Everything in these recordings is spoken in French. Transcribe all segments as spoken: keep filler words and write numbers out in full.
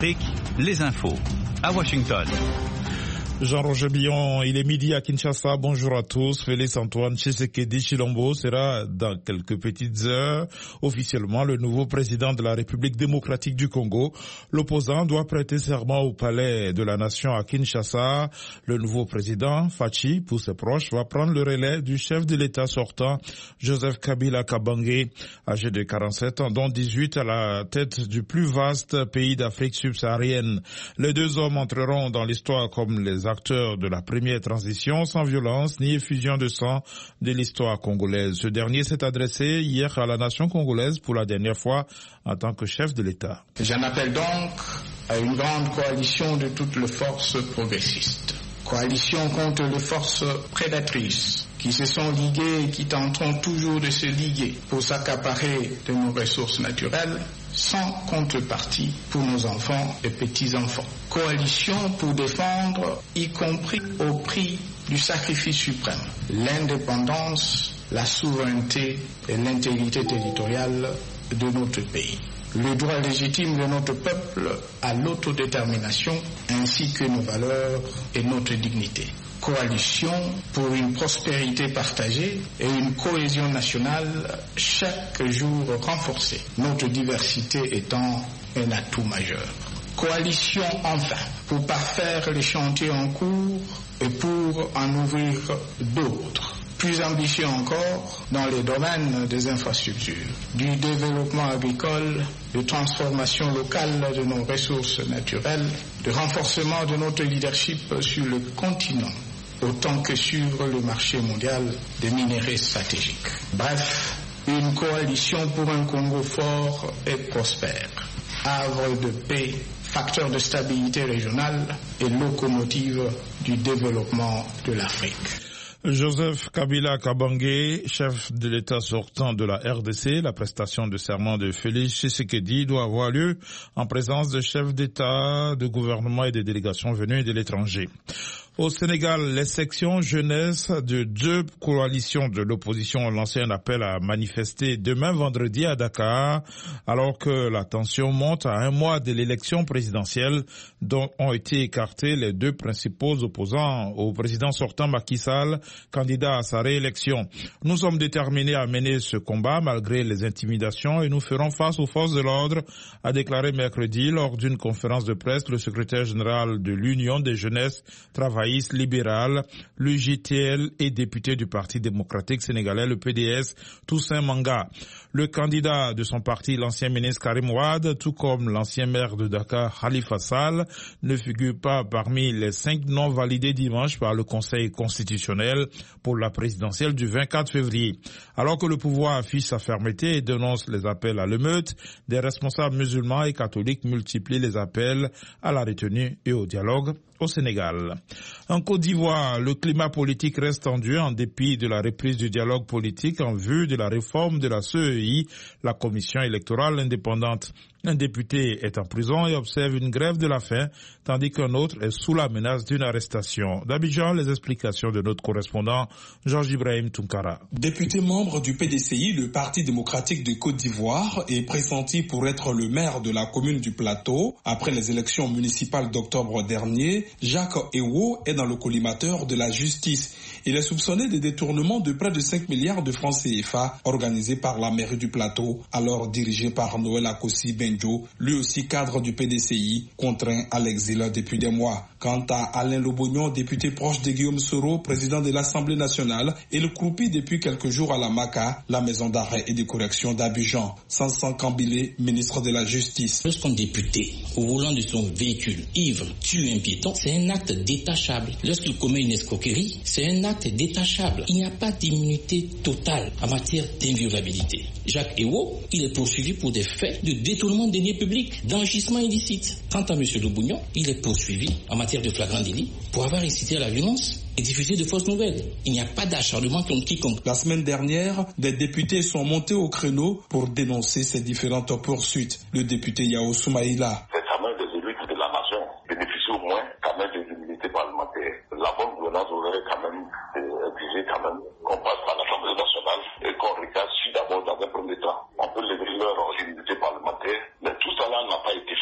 Les infos à Washington. Jean-Roger Billon, il est midi à Kinshasa. Bonjour à tous. Félix Antoine Tshisekedi Tshilombo sera dans quelques petites heures officiellement le nouveau président de la République démocratique du Congo. L'opposant doit prêter serment au palais de la nation à Kinshasa. Le nouveau président, Fachi, pour ses proches, va prendre le relais du chef de l'État sortant, Joseph Kabila Kabange, âgé de quarante-sept ans, dont dix-huit à la tête du plus vaste pays d'Afrique subsaharienne. Les deux hommes entreront dans l'histoire comme les acteur de la première transition sans violence ni effusion de sang de l'histoire congolaise. Ce dernier s'est adressé hier à la nation congolaise pour la dernière fois en tant que chef de l'État. J'en appelle donc à une grande coalition de toutes les forces progressistes. Coalition contre les forces prédatrices qui se sont liguées et qui tenteront toujours de se liguer pour s'accaparer de nos ressources naturelles sans contrepartie pour nos enfants et petits-enfants. Coalition pour défendre, y compris au prix du sacrifice suprême, l'indépendance, la souveraineté et l'intégrité territoriale de notre pays. Le droit légitime de notre peuple à l'autodétermination ainsi que nos valeurs et notre dignité. Coalition pour une prospérité partagée et une cohésion nationale chaque jour renforcée, notre diversité étant un atout majeur. Coalition enfin pour parfaire les chantiers en cours et pour en ouvrir d'autres. Plus ambitieux encore dans les domaines des infrastructures, du développement agricole, de transformation locale de nos ressources naturelles, de renforcement de notre leadership sur le continent, autant que sur le marché mondial des minéraux stratégiques. Bref, une coalition pour un Congo fort et prospère, havre de paix, facteur de stabilité régionale et locomotive du développement de l'Afrique. Joseph Kabila Kabange, chef de l'État sortant de la R D C, la prestation de serment de Félix Tshisekedi doit avoir lieu en présence de chefs d'État, de gouvernement et de délégations venues de l'étranger. Au Sénégal, les sections jeunesse de deux coalitions de l'opposition ont lancé un appel à manifester demain vendredi à Dakar, alors que la tension monte à un mois de l'élection présidentielle dont ont été écartés les deux principaux opposants au président sortant Macky Sall, candidat à sa réélection. Nous sommes déterminés à mener ce combat malgré les intimidations et nous ferons face aux forces de l'ordre, a déclaré mercredi lors d'une conférence de presse le secrétaire général de l'Union des jeunesses travaillistes libéral, l'U J T L et député du Parti démocratique sénégalais, le P D S, Toussaint Manga. Le candidat de son parti, l'ancien ministre Karim Wade, tout comme l'ancien maire de Dakar, Khalifa Sall, ne figure pas parmi les cinq noms validés dimanche par le Conseil constitutionnel pour la présidentielle du vingt-quatre février. Alors que le pouvoir affiche sa fermeté et dénonce les appels à l'émeute, des responsables musulmans et catholiques multiplient les appels à la retenue et au dialogue au Sénégal. En Côte d'Ivoire, le climat politique reste tendu en dépit de la reprise du dialogue politique en vue de la réforme de la C E I, la commission électorale indépendante. Un député est en prison et observe une grève de la faim, tandis qu'un autre est sous la menace d'une arrestation. D'Abidjan, les explications de notre correspondant Georges Ibrahim Tunkara. Député membre du P D C I, le Parti démocratique de Côte d'Ivoire, est pressenti pour être le maire de la commune du Plateau. Après les élections municipales d'octobre dernier, Jacques Ewo est dans le collimateur de la justice. Il est soupçonné de détournement de près de cinq milliards de francs C F A organisés par la mairie du Plateau, alors dirigée par Noël Akossi Benjo, lui aussi cadre du P D C I, contraint à l'exil depuis des mois. Quant à Alain Lobognon, député proche de Guillaume Soro, président de l'Assemblée nationale, il croupit depuis quelques jours à la MACA, la maison d'arrêt et de correction d'Abidjan. Sansan Kambile, ministre de la Justice. Lorsqu'un député, au volant de son véhicule, ivre, tue un piéton, c'est un acte détachable. Lorsqu'il commet une escroquerie, c'est un acte détachable. Il n'y a pas d'immunité totale en matière d'inviolabilité. Jacques Ewo, il est poursuivi pour des faits de détournement de deniers publics, d'enrichissement illicite. Quant à M. Lobognon, il est poursuivi en matière de flagrant délit pour avoir incité à la violence et diffusé de fausses nouvelles. Il n'y a pas d'acharnement contre quiconque. La semaine dernière, des députés sont montés au créneau pour dénoncer ces différentes poursuites. Le député Yao Soumaïla. C'est quand même des élites de la nation bénéficient au moins quand même de l'immunité parlementaire. La bonne gouvernance aurait quand même exigé quand même qu'on passe par l'Assemblée nationale et qu'on regarde d'abord dans un premier temps. On peut lever leur immunité parlementaire, mais tout cela n'a pas été fait.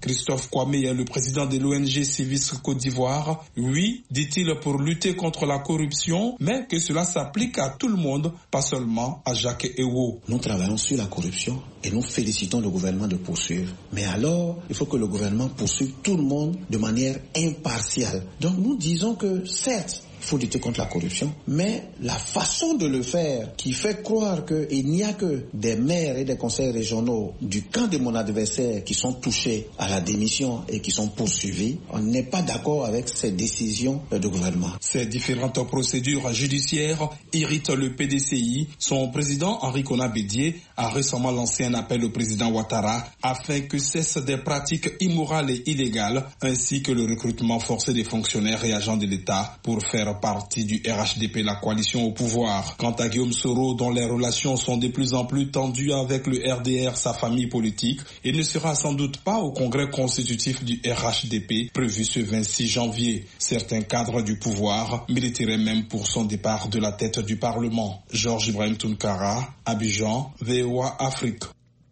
Christophe Kwame est le président de l'O N G Civis Côte d'Ivoire. Oui, dit-il, pour lutter contre la corruption, mais que cela s'applique à tout le monde, pas seulement à Jacques Ewo. Nous travaillons sur la corruption et nous félicitons le gouvernement de poursuivre. Mais alors, il faut que le gouvernement poursuive tout le monde de manière impartiale. Donc nous disons que certes, il faut lutter contre la corruption, mais la façon de le faire qui fait croire qu'il n'y a que des maires et des conseils régionaux du camp de mon adversaire qui sont touchés à la démission et qui sont poursuivis, on n'est pas d'accord avec ces décisions du gouvernement. Ces différentes procédures judiciaires irritent le P D C I. Son président Henri Konan Bédié a récemment lancé un appel au président Ouattara afin que cessent des pratiques immorales et illégales ainsi que le recrutement forcé des fonctionnaires et agents de l'État pour faire partie du R H D P, la coalition au pouvoir. Quant à Guillaume Soro, dont les relations sont de plus en plus tendues avec le R D R, sa famille politique, il ne sera sans doute pas au congrès constitutif du R H D P prévu ce vingt-six janvier. Certains cadres du pouvoir militeraient même pour son départ de la tête du Parlement. Georges Ibrahim Tounkara, Abidjan, V O A Afrique.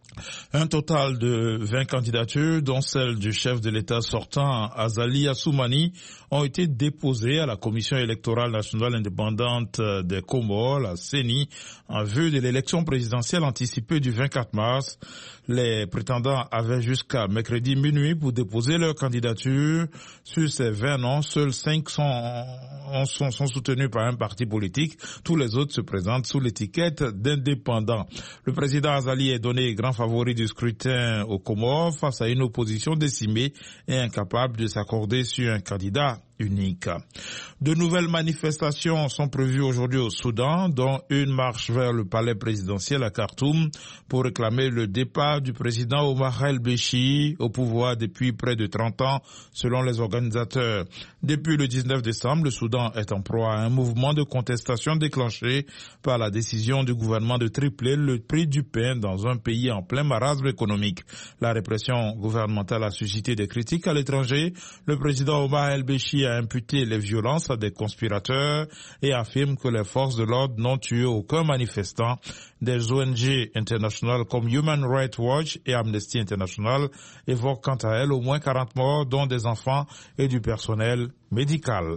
Un total de vingt candidatures, dont celle du chef de l'État sortant Azali Assoumani, ont été déposées à la Commission électorale nationale indépendante des Comores, la C E N I, en vue de l'élection présidentielle anticipée du vingt-quatre mars. Les prétendants avaient jusqu'à mercredi minuit pour déposer leur candidature. Sur ces vingt noms, seuls cinq sont, sont, sont soutenus par un parti politique. Tous les autres se présentent sous l'étiquette d'indépendants. Le président Azali est donné grand favori du scrutin aux Comores face à une opposition décimée et incapable de s'accorder sur un candidat unique. De nouvelles manifestations sont prévues aujourd'hui au Soudan, dont une marche vers le palais présidentiel à Khartoum pour réclamer le départ du président Omar el-Béchir au pouvoir depuis près de trente ans, selon les organisateurs. Depuis le dix-neuf décembre, le Soudan est en proie à un mouvement de contestation déclenché par la décision du gouvernement de tripler le prix du pain dans un pays en plein marasme économique. La répression gouvernementale a suscité des critiques à l'étranger. Le président Omar el-Béchir a imputé les violences à des conspirateurs et affirme que les forces de l'ordre n'ont tué aucun manifestant. Des O N G internationales comme Human Rights Watch et Amnesty International évoquent quant à elles au moins quarante morts, dont des enfants et du personnel médical.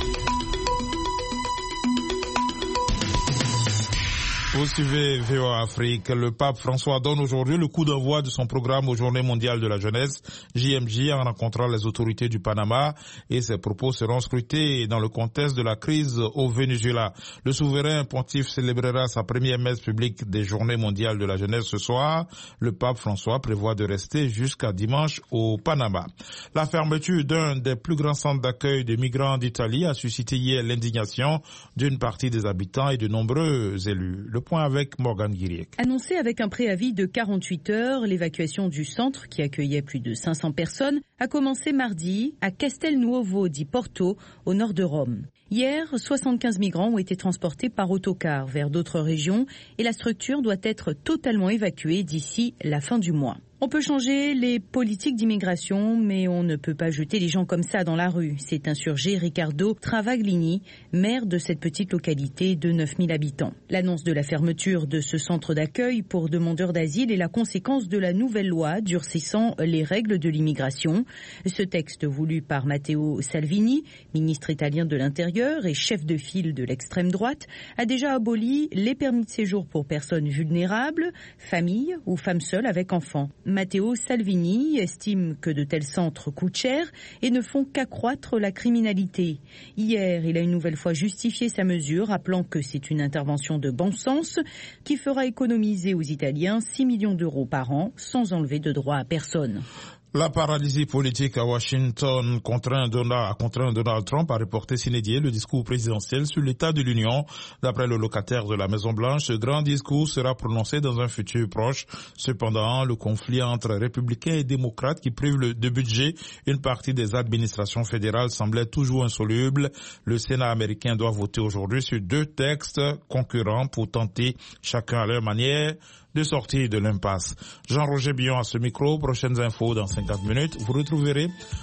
Vous suivez V O A Afrique. Le pape François donne aujourd'hui le coup d'envoi de son programme aux Journées mondiales de la jeunesse, J M J, en rencontrant les autorités du Panama, et ses propos seront scrutés dans le contexte de la crise au Venezuela. Le souverain pontife célébrera sa première messe publique des Journées mondiales de la jeunesse ce soir. Le pape François prévoit de rester jusqu'à dimanche au Panama. La fermeture d'un des plus grands centres d'accueil de migrants d'Italie a suscité hier l'indignation d'une partie des habitants et de nombreux élus. Le point avec Morgane Guiriec. Annoncé avec un préavis de quarante-huit heures, l'évacuation du centre, qui accueillait plus de cinq cents personnes, a commencé mardi à Castelnuovo di Porto, au nord de Rome. Hier, soixante-quinze migrants ont été transportés par autocar vers d'autres régions et la structure doit être totalement évacuée d'ici la fin du mois. On peut changer les politiques d'immigration, mais on ne peut pas jeter les gens comme ça dans la rue. C'est insurgé Riccardo Travaglini, maire de cette petite localité de neuf mille habitants. L'annonce de la fermeture de ce centre d'accueil pour demandeurs d'asile est la conséquence de la nouvelle loi durcissant les règles de l'immigration. Ce texte voulu par Matteo Salvini, ministre italien de l'Intérieur et chef de file de l'extrême droite, a déjà aboli les permis de séjour pour personnes vulnérables, familles ou femmes seules avec enfants. Matteo Salvini estime que de tels centres coûtent cher et ne font qu'accroître la criminalité. Hier, il a une nouvelle fois justifié sa mesure, rappelant que c'est une intervention de bon sens qui fera économiser aux Italiens six millions d'euros par an sans enlever de droits à personne. La paralysie politique à Washington contraint Donald, a contraint Donald Trump à reporter sine die le discours présidentiel sur l'état de l'Union. D'après le locataire de la Maison-Blanche, ce grand discours sera prononcé dans un futur proche. Cependant, le conflit entre républicains et démocrates qui prive le, de budget une partie des administrations fédérales semblait toujours insoluble. Le Sénat américain doit voter aujourd'hui sur deux textes concurrents pour tenter, chacun à leur manière, de sortir de l'impasse. Jean-Roger Billon à ce micro. Prochaines infos dans cinquante minutes. Vous retrouverez,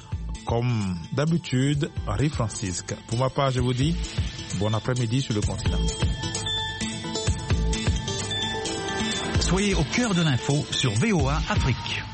comme d'habitude, Henri Francisque. Pour ma part, je vous dis bon après-midi sur le continent. Soyez au cœur de l'info sur V O A Afrique.